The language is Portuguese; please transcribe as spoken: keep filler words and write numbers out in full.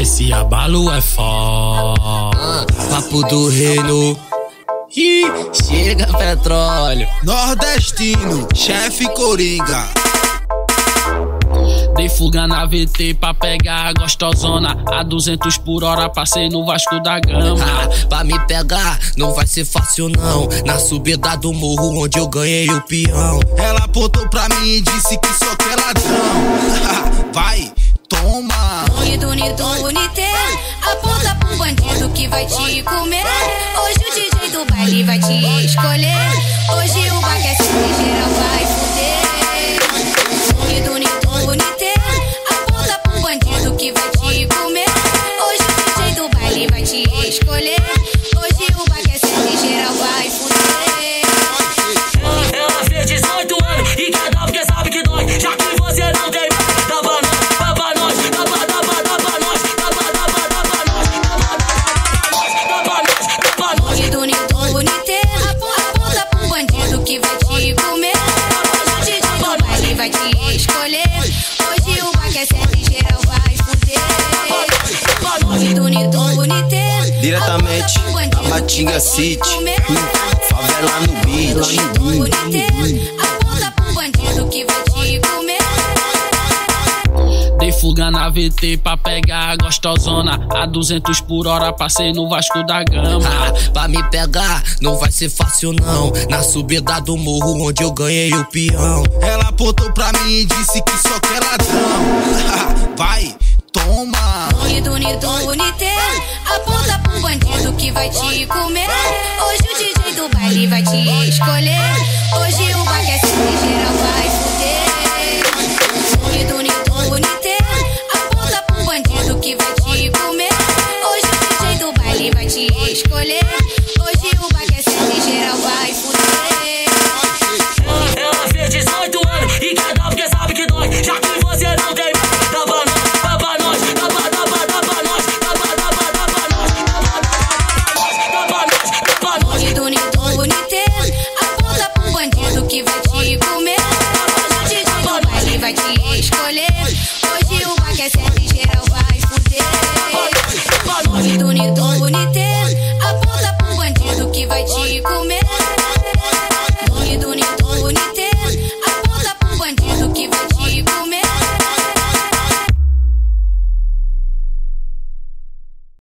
esse abalo é foda. Papo do reino. Ih, chega petróleo. Nordestino, chefe Coringa. Dei fuga na V T pra pegar a gostosona. A duzentos por hora passei no Vasco da Gama. Ah, pra me pegar não vai ser fácil não. Na subida do morro onde eu ganhei o peão. Ela apontou pra mim e disse que só quer ladrão. Vai, toma. Unido, unido, unité. Aponta pro bandido que vai te comer. Hoje o D J do baile vai te escolher. Hoje o baguete geral vai fuder. Unido, unido, unité. Aponta pro bandido que vai te comer. Hoje o D J do baile vai te escolher. Hoje o baguete geral vai fuder. Ela fez dezoito anos e quer dar porque sabe que dói. Já que você não tem mais, dá pra nós, dá pra nós, dá pra, dá pra, dá pra nós, dá pra, dá pra, dá pra nós, dá pra, dá pra nós, dá pra nós. Unido, unido, unité. Aponta pro bandido que vai te comer. Hoje o D J do baile vai te escolher. Hoje o baguete geral vai fuder. Unido, unido, unité. Diretamente da Matinga City, favela no beat. Aponta pro bandido que vai te comer. Dei fuga na V T pra pegar a gostosona. A duzentos por hora passei no Vasco da Gama. Ah, pra me pegar não vai ser fácil não. Na subida do morro onde eu ganhei o peão. Ela apontou pra mim e disse que só quer ladrão. Vai, toma. Unido, unido, unité. Aponta pro bandido que vai te comer. Hoje o D J do baile vai te escolher. Hoje o baguete geral vai fuder. Unido, unido, unité. Aponta pro bandido que vai te